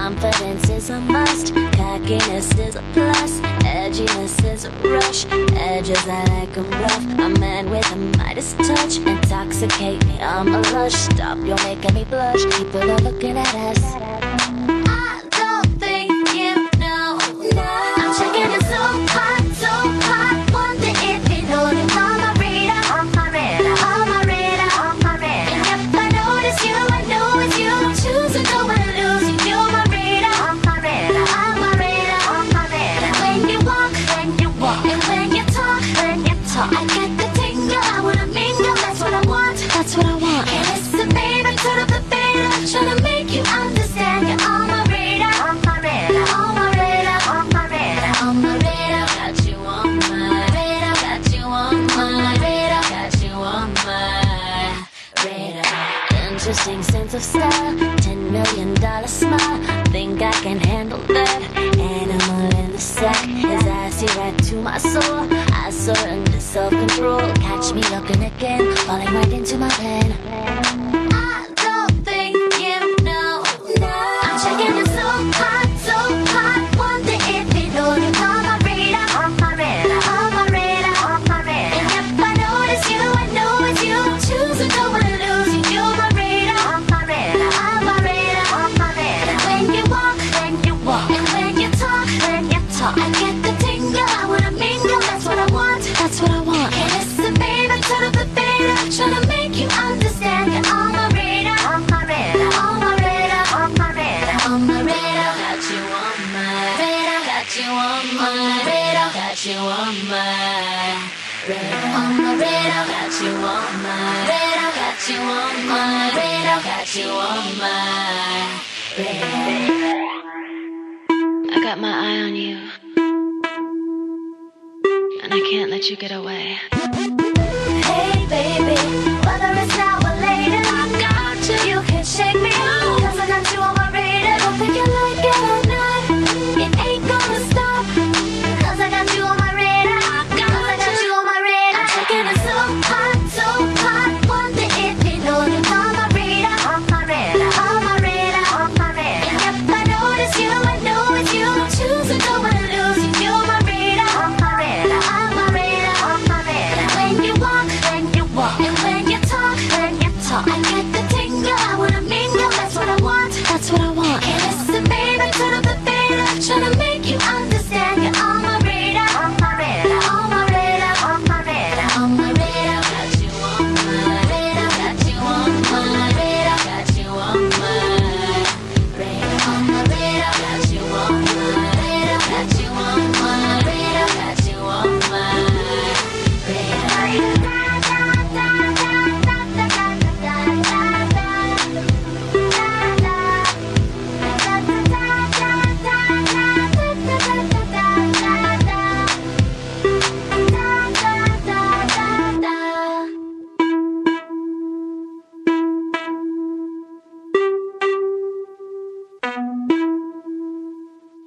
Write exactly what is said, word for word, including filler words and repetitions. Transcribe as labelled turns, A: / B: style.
A: Confidence is a must, cockiness is a plus, edginess is a rush, edges I like 'em rough. A man with a Midas touch, intoxicate me, I'm a lush. Stop, you're making me blush, people are looking at us. I don't think you know, no. I'm checking it so hot, so hot. Wonder if you know that on my radar, on my radar, on my radar, on my radar. And if I notice you, I know it's you. I'm choosing, don't wanna lose you. You're my radar, on my radar, on my radar, on my radar. And when you walk, when you walk, and when you talk, when you talk, I get the tingle, I wanna mingle. That's what I want, that's what I want. And listen, baby, turn up the beta, trying to make you understand. You're on my radar, on my radar, on my radar, on my radar, on my radar. Got you on my radar, got you on my radar, got you on my radar. Interesting sense of style, ten million dollar smile. Think I can handle that? Animal in the sack, his eyes see right to my soul. I surrender self-control. Catch me looking again, falling right into my plan. I don't think you know, no. I'm checking it so hot, so hot. Wonder if you know you're on my radar, on my radar, on my radar, on my radar. And if I notice you, I know it's you. I'm choosing, don't wanna lose you. You're my radar, on my radar, on my radar, on my radar. And when you walk, when you walk, and when you talk, when you talk, I get the tingle, I wanna mingle. That's what I want, that's what I want. Hey, listen, baby, turn up the beta, trying to make you understand. You're on my radar, on my radar, on my radar, on my radar, on my radar. Got you on my radar, got you on my radar, got you on my radar, on my radar. Got you on my radar, got you on my radar, got you on my radar. I got my eye on you, and I can't let you get away. Hey baby, whether it's now or later, I got you. You can shake me out, 'cause I got you on my radar. Don't think you like it or not, it ain't gonna stop, 'cause I got you on my radar. I got, I got you on my radar. I'm checking it so hot, so hot. Wonder if you know you're on my radar, on my radar, on my radar, on my radar. And if I notice you,